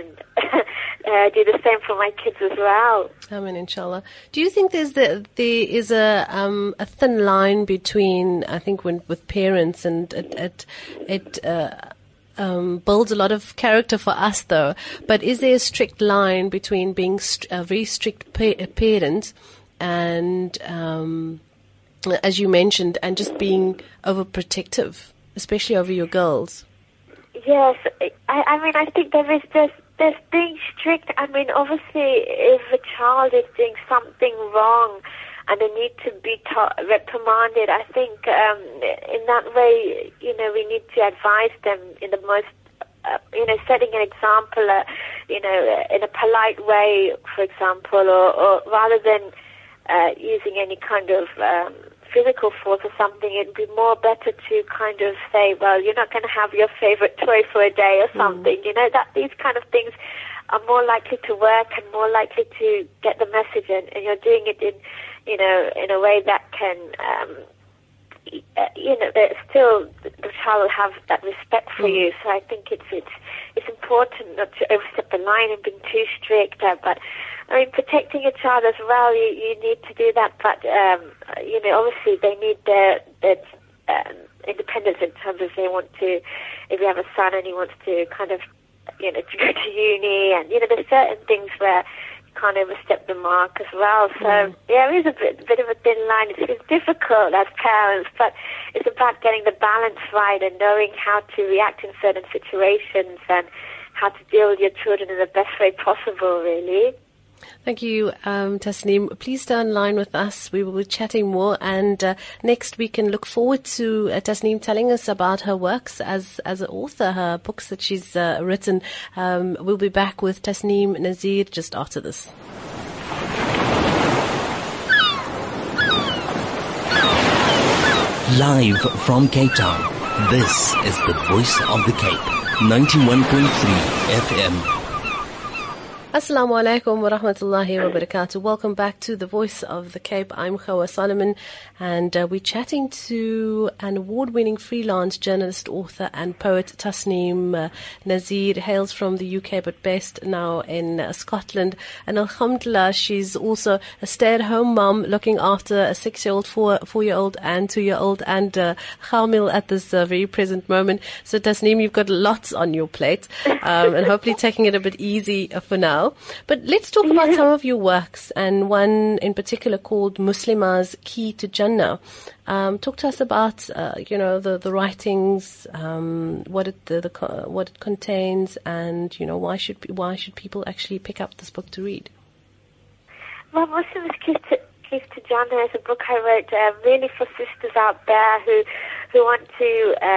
Speaker 4: uh, do the same for my kids as well.
Speaker 3: Amen, inshallah. Do you think there's the, there is a um, a thin line between, I think, when with parents, and it it, it uh, um, builds a lot of character for us, though. But is there a strict line between being st- a very strict pa- parent and um, as you mentioned, and just being overprotective, especially over your girls?
Speaker 4: Yes, I, I mean, I think there is this, there's being strict. I mean, obviously, if a child is doing something wrong and they need to be ta- reprimanded, I think um, in that way, you know, we need to advise them in the most, uh, you know, setting an example, uh, you know, in a polite way, for example, or, or rather than uh, using any kind of um, physical force or something, it'd be more better to kind of say, well, you're not going to have your favorite toy for a day or something. Mm. You know, that these kind of things are more likely to work and more likely to get the message in, and you're doing it in, you know, in a way that can, um, you know, that still the child will have that respect for mm. you. So I think it's it's it's important not to overstep the line and being too strict, uh, but I mean, protecting a child as well, you, you need to do that, but, um, you know, obviously they need their, their um, independence in terms of they want to, if you have a son and he wants to kind of, you know, to go to uni, and, you know, there's certain things where you can't overstep the mark as well. So, mm. yeah, it is a bit, bit of a thin line. It's, it's difficult as parents, but it's about getting the balance right and knowing how to react in certain situations and how to deal with your children in the best way possible, really.
Speaker 3: Thank you, um, Tasneem. Please stay online with us. We will be chatting more, and uh, next we can look forward to uh, Tasneem telling us about her works as as an author, her books that she's uh, written. Um, we'll be back with Tasneem Nazir just after this.
Speaker 5: Live from Cape Town, this is the Voice of the Cape, ninety-one point three F M.
Speaker 3: Assalamu alaikum wa rahmatullahi wa barakatuh. Welcome back to the Voice of the Cape. I'm Khawa Solomon, and uh, we're chatting to an award-winning freelance journalist, author and poet, Tasneem uh, Nazir, hails from the U K but based now in uh, Scotland. And alhamdulillah, she's also a stay-at-home mom looking after a six-year-old, four, four-year-old and two-year-old, and uh, Khamil at this uh, very present moment. So Tasneem, you've got lots on your plate, um, and hopefully taking it a bit easy uh, for now. But let's talk about some of your works, and one in particular called Muslima's Key to Jannah. Um, talk to us about, uh, you know, the, the writings, um, what it the, the what it contains, and you know why should why should people actually pick up this book to read?
Speaker 4: Well, Muslima's Key to, Key to Jannah is a book I wrote uh, really for sisters out there who who want to. Um,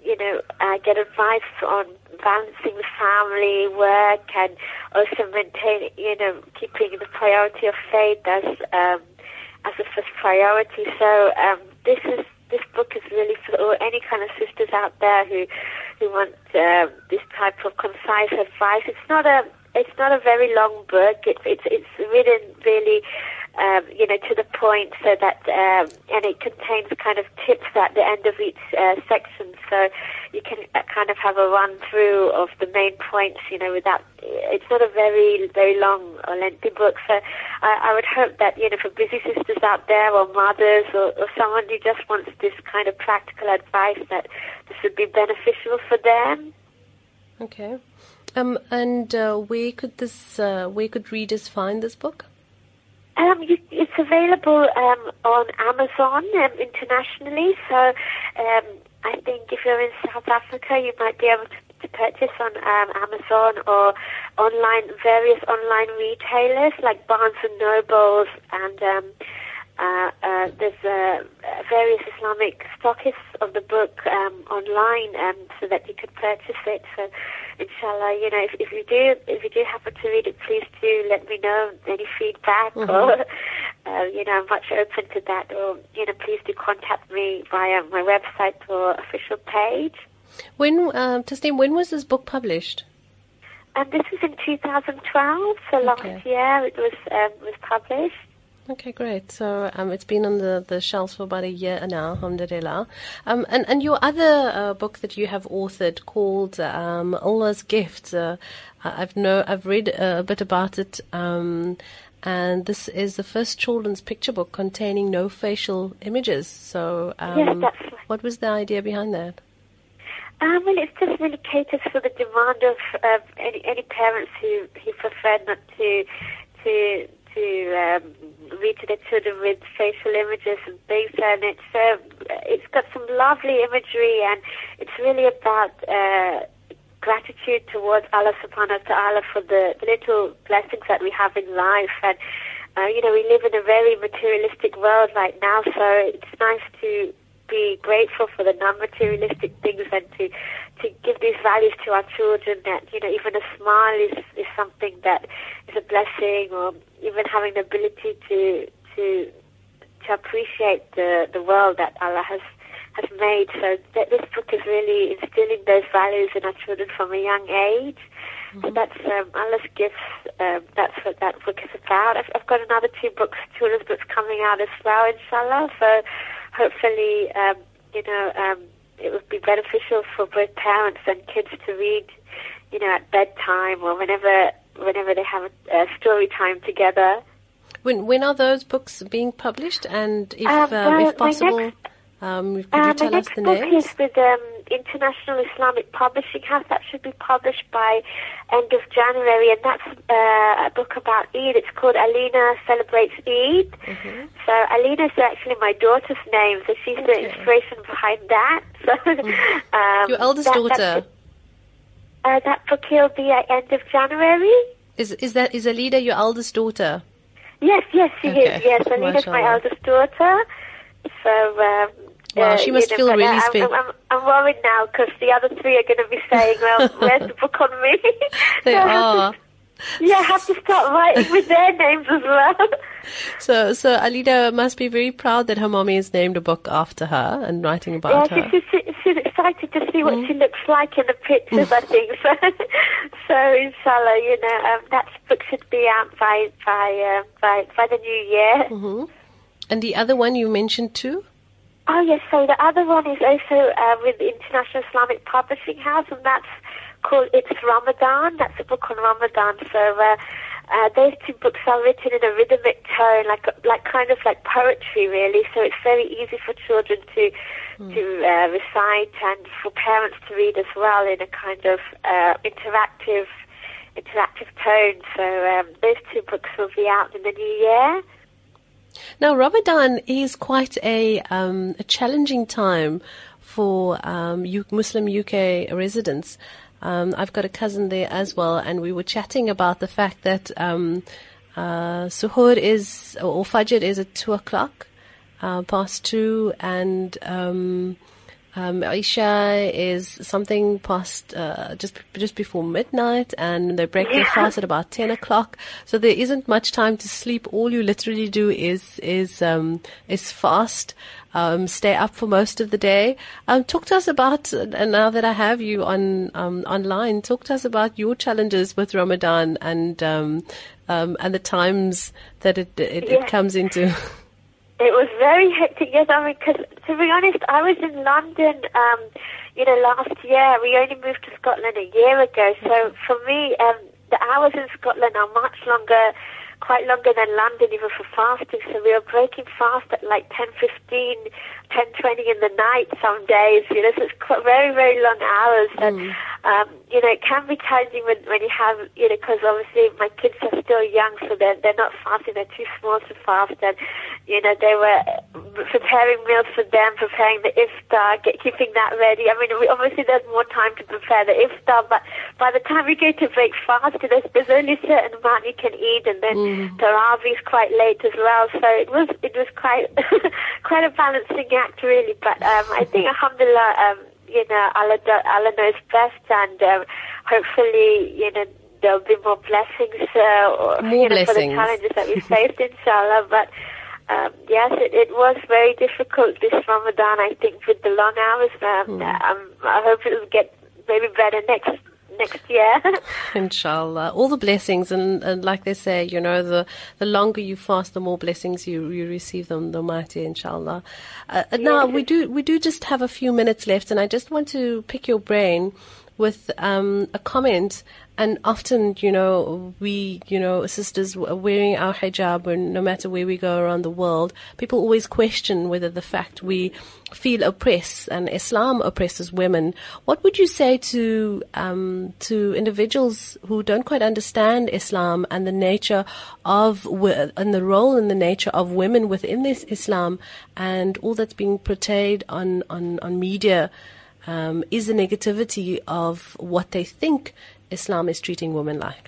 Speaker 4: you know, uh, get advice on balancing the family, work, and also maintaining, you know, keeping the priority of faith as um, as a first priority. So um, this is this book is really for any kind of sisters out there who who want uh, this type of concise advice. It's not a it's not a very long book. It's it's it's written really. Um, you know, to the point, so that, um, and it contains kind of tips at the end of each uh, section, so you can uh, kind of have a run through of the main points, you know, without, it's not a very, very long or lengthy book, so I, I would hope that, you know, for busy sisters out there, or mothers, or, or someone who just wants this kind of practical advice, that this would be beneficial for them.
Speaker 3: Okay. Um, and uh, where could this, uh, where could readers find this book?
Speaker 4: Um, you, it's available um, on Amazon um, internationally. So um, I think if you're in South Africa, you might be able to, to purchase on um, Amazon or online, various online retailers like Barnes and Nobles, and um, uh, uh, there's uh, various Islamic stockists of the book um, online, um, so that you could purchase it. So, inshallah, you know, if, if you do, if you do happen to read it, please do let me know any feedback, mm-hmm. or uh, you know, I'm much open to that. Or you know, please do contact me via my website or official page.
Speaker 3: When, uh, Tasneem, when was this book published?
Speaker 4: Um, this was in two thousand twelve, so
Speaker 3: okay.
Speaker 4: last year it was um, was published.
Speaker 3: Okay, great. So um, it's been on the, the shelves for about a year now, alhamdulillah. Um, and, and your other uh, book that you have authored called um, Allah's Gift, uh, I've know I've read a bit about it, um, and this is the first children's picture book containing no facial images. So um,
Speaker 4: yes, that's right.
Speaker 3: What was the idea behind that?
Speaker 4: Um, well, it's just really caters for the demand of uh, any any parents who, who prefer not to to to um, read to their children with facial images and things, and it's uh, it's got some lovely imagery, and it's really about uh, gratitude towards Allah Subhanahu wa Taala for the, the little blessings that we have in life. And uh, you know, we live in a very materialistic world right now, so it's nice to be grateful for the non-materialistic things, and to to give these values to our children, that, you know, even a smile is, is something that is a blessing, or even having the ability to to to appreciate the the world that Allah has has made. So that this book is really instilling those values in our children from a young age. Mm-hmm. So that's um, Allah's gifts. Um, that's what that book is about. I've, I've got another two books, children's books, coming out as well, inshallah. So hopefully, um, you know, um, it would be beneficial for both parents and kids to read, you know, at bedtime, or whenever whenever they have a, a story time together.
Speaker 3: When when are those books being published? And if
Speaker 4: um,
Speaker 3: uh,
Speaker 4: well,
Speaker 3: if possible,
Speaker 4: next,
Speaker 3: um, could
Speaker 4: uh,
Speaker 3: you tell
Speaker 4: my
Speaker 3: us
Speaker 4: next
Speaker 3: the
Speaker 4: book
Speaker 3: names?
Speaker 4: is with um, International Islamic Publishing House. That should be published by end of January, and that's uh, a book about Eid. It's called Alina Celebrates Eid. Mm-hmm. So Alina is actually my daughter's name, so she's okay. the inspiration behind that. So
Speaker 3: mm-hmm.
Speaker 4: um,
Speaker 3: your eldest
Speaker 4: that,
Speaker 3: daughter.
Speaker 4: Uh, that book will be at end of January.
Speaker 3: Is is that is Alida your eldest daughter?
Speaker 4: Yes, yes, she
Speaker 3: okay.
Speaker 4: is. Yes, Alina's my eldest daughter. So. Um,
Speaker 3: Wow, she must
Speaker 4: uh, you know,
Speaker 3: feel really
Speaker 4: I'm,
Speaker 3: special.
Speaker 4: I'm, I'm worried now, because the other three are going to be saying, well, where's the book on me?
Speaker 3: They
Speaker 4: so
Speaker 3: are.
Speaker 4: To, yeah, I have to start writing with their names as well.
Speaker 3: So, so Alida must be very proud that her mommy has named a book after her and writing about
Speaker 4: yeah,
Speaker 3: her.
Speaker 4: She's, she's, she's excited to see what mm. she looks like in the pictures, I think. So, so inshallah, you know, um, that book should be out by by uh, by, by the new year.
Speaker 3: Mm-hmm. And the other one you mentioned too?
Speaker 4: Oh, yes, so the other one is also uh, with the International Islamic Publishing House, and that's called It's Ramadan. That's a book on Ramadan. So uh, uh, those two books are written in a rhythmic tone, like like kind of like poetry, really. So it's very easy for children to mm. to uh, recite, and for parents to read as well, in a kind of uh, interactive interactive tone. So um, those two books will be out in the new year.
Speaker 3: Now, Ramadan is quite a, um, a challenging time for um, U- Muslim U K residents. Um, I've got a cousin there as well, and we were chatting about the fact that um, uh, Suhoor is, or Fajr is at two o'clock, uh, past two, and um, Um, Isha is something past uh, just just before midnight, and they break their fast at about ten o'clock. So there isn't much time to sleep. All you literally do is is um, is fast, um, stay up for most of the day. Um, talk to us about, and now that I have you on um, online, talk to us about your challenges with Ramadan and um, um, and the times that it it,
Speaker 4: Yeah.
Speaker 3: it comes into.
Speaker 4: It was very hectic, yes. I mean, because to be honest, I was in London, um, you know, last year. We only moved to Scotland a year ago. So for me, um, the hours in Scotland are much longer, quite longer than London, even for fasting. So we were breaking fast at like ten fifteen, ten twenty in the night some days. You know, so it's quite very, very long hours. And,
Speaker 3: Mm.
Speaker 4: um, you know, it can be challenging when, when you have, you know, because obviously my kids are still young, so they're, they're not fasting. They're too small to fast. And, you know, they were preparing meals for them, preparing the iftar, get, keeping that ready. I mean, we, obviously there's more time to prepare the iftar, but by the time we go to break fast, there's, there's only a certain amount you can eat, and then
Speaker 3: Mm.
Speaker 4: Tarawih is quite late as well. So it was it was quite quite a balancing act, really. But um, I think, alhamdulillah, um, you know, Allah, do- Allah knows best, and um, hopefully, you know, there'll be more blessings, uh, or,
Speaker 3: More
Speaker 4: you know, for the
Speaker 3: blessings.
Speaker 4: challenges that we faced, inshallah. But um, yes, it, it was very difficult this Ramadan, I think, with the long hours. Um, um, I hope it'll get maybe better next next year.
Speaker 3: Inshallah, all the blessings, and, and like they say, you know, the the longer you fast, the more blessings you you receive them, the mighty, inshallah. Uh, now we do we do just have a few minutes left, and I just want to pick your brain with um, a comment. And often, you know, we, you know, sisters are wearing our hijab, and no matter where we go around the world, people always question whether the fact we feel oppressed and Islam oppresses women. What would you say to um, to individuals who don't quite understand Islam and the nature of wo- and the role and the nature of women within this Islam, and all that's being portrayed on on on media um, is the negativity of what they think Islam is treating women like?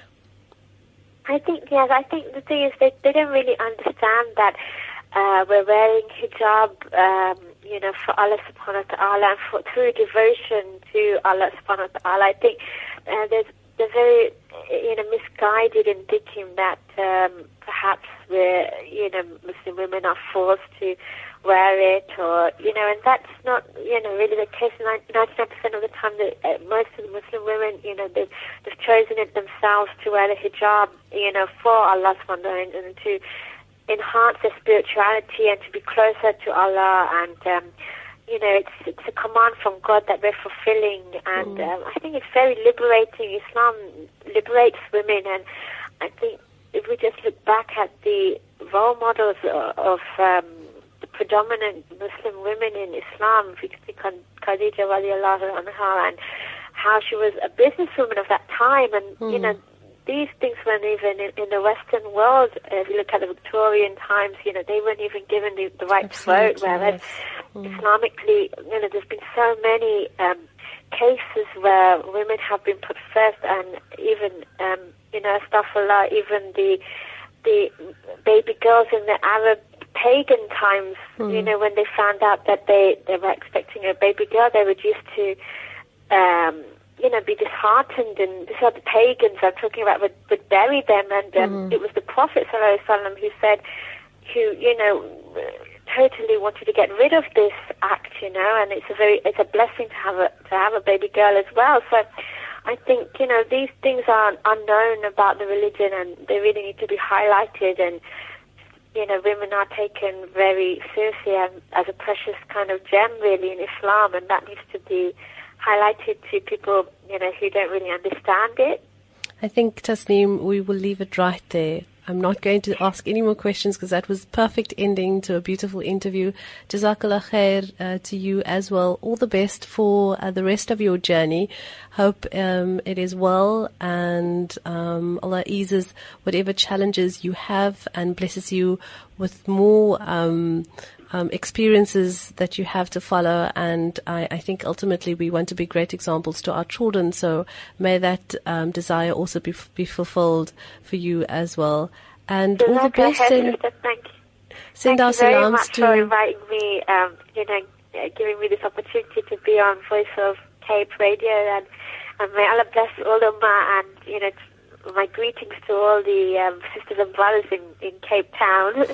Speaker 4: I think, yes, I think the thing is they, they don't really understand that uh, we're wearing hijab, um, you know, for Allah subhanahu wa ta'ala, and for, through devotion to Allah subhanahu wa ta'ala. I think uh, there's, they're very, you know, misguided in thinking that um, perhaps we're, you know, Muslim women are forced to wear it, or, you know, and that's not, you know, really the case. ninety-nine percent of the time, the, uh, most of the Muslim women, you know, they've, they've chosen it themselves to wear the hijab, you know, for Allah subhanahu wa ta'ala, and to enhance their spirituality and to be closer to Allah. And, um, you know, it's it's a command from God that we're fulfilling, and um, I think it's very liberating. Islam liberates women, and I think if we just look back at the role models of, of um, the predominant Muslim women in Islam, if you can think on Khadija radiallahu anha, and how she was a businesswoman of that time, and mm. you know, these things weren't even in, in the Western world. If you look at the Victorian times, you know, they weren't even given the, the right Absolutely, to vote, whereas yes. mm. Islamically, you know, there's been so many um, cases where women have been put first, and even, um, you know, astaghfirullah, even the the baby girls in the Arab pagan times, mm. you know, when they found out that they, they were expecting a baby girl, they were used to, um, you know, be disheartened, and these are the pagans I'm talking about would, would bury them, and um, mm. it was the Prophet sallallahu alaihi wasallam who said, who, you know, totally wanted to get rid of this act, you know, and it's a very, it's a blessing to have a, to have a baby girl as well. So I think, you know, these things are unknown about the religion, and they really need to be highlighted, and you know, women are taken very seriously as, as a precious kind of gem, really, in Islam, and that needs to be highlighted to people, you know, who don't really understand it.
Speaker 3: I think, Tasneem, we will leave it right there. I'm not going to ask any more questions because that was perfect ending to a beautiful interview. Jazakallah khair uh, to you as well. All the best for uh, the rest of your journey. Hope um, it is well, and um, Allah eases whatever challenges you have and blesses you with more um, um, experiences that you have to follow. And I, I think ultimately we want to be great examples to our children. So may that um, desire also be, be fulfilled for you as well. And all the best.
Speaker 4: Send, thank you.
Speaker 3: Send
Speaker 4: thank
Speaker 3: our
Speaker 4: you very
Speaker 3: salams
Speaker 4: much
Speaker 3: to
Speaker 4: for inviting me, um, you know, uh, giving me this opportunity to be on Voice of Cape Radio, and, and may Allah bless all Ummah, and, you know, my greetings to all the um, sisters and brothers in, in Cape Town.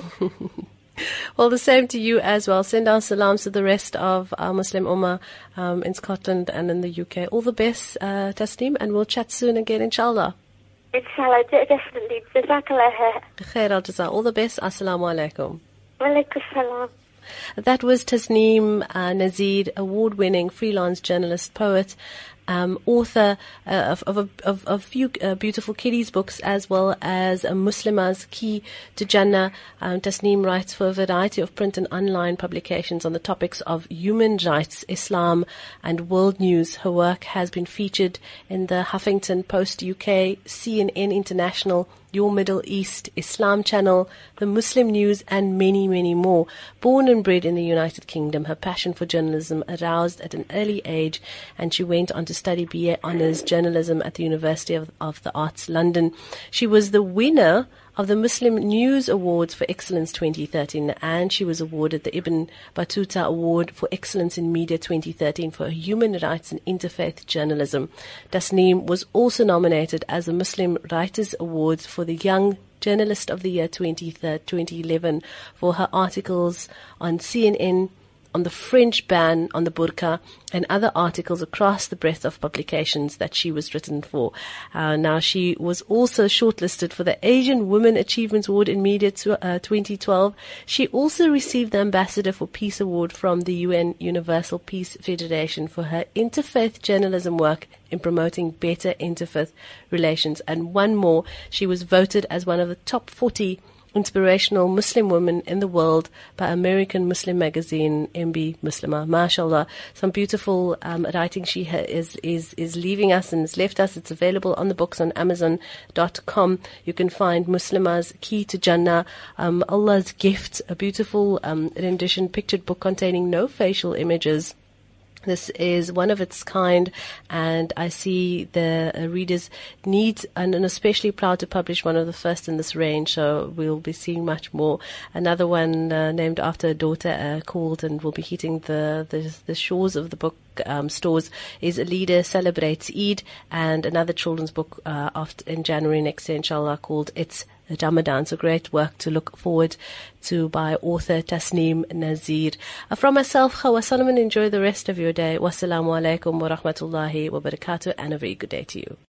Speaker 3: Well, the same to you as well. Send our salams to the rest of our Muslim Ummah um, in Scotland and in the U K. All the best, uh, Tasneem, and we'll chat soon again, inshallah.
Speaker 4: Inshallah, definitely. Jazakallah khair.
Speaker 3: Khair al-jaza. All the best. Assalamu alaikum.
Speaker 4: Wa alaikum salam.
Speaker 3: That was Tasneem uh, Nazir, award-winning freelance journalist, poet, um, author uh, of, of, a, of a few uh, beautiful kiddies books, as well as a Muslima's Key to Jannah. Um, Tasneem writes for a variety of print and online publications on the topics of human rights, Islam, and world news. Her work has been featured in the Huffington Post U K, C N N International, Your Middle East, Islam Channel, The Muslim News, and many, many more. Born and bred in the United Kingdom, her passion for journalism aroused at an early age, and she went on to study B A Honours Journalism at the University of, of the Arts, London. She was the winner of the Muslim News Awards for Excellence twenty thirteen, and she was awarded the Ibn Battuta Award for Excellence in Media twenty thirteen for human rights and interfaith journalism. Tasneem was also nominated as the Muslim Writers Awards for the Young Journalist of the Year twenty eleven for her articles on C N N, on the French ban on the burqa, and other articles across the breadth of publications that she was written for. Uh, now, she was also shortlisted for the Asian Women Achievement Award in Media to, uh, twenty twelve. She also received the Ambassador for Peace Award from the U N Universal Peace Federation for her interfaith journalism work in promoting better interfaith relations. And one more, she was voted as one of the top forty inspirational Muslim women in the world by American Muslim magazine M B Muslimah. MashaAllah, some beautiful um, writing she ha- is is is leaving us and has left us. It's available on the books on Amazon dot com. You can find Muslimah's Key to Jannah, um, Allah's Gift, a beautiful um, rendition pictured book containing no facial images. This is one of its kind, and I see the uh, readers need and, and especially proud to publish one of the first in this range, so we'll be seeing much more. Another one uh, named after a daughter uh, called and will be hitting the, the, the shores of the book um, stores is A Leader Celebrates Eid, and another children's book uh, after, in January next year, inshallah, called It's Ramadan. So great work to look forward to by author Tasneem Nazir. Uh, from myself, Hawa Solomon, enjoy the rest of your day. Wassalamu alaikum wa rahmatullahi wa barakatuh, and a very good day to you.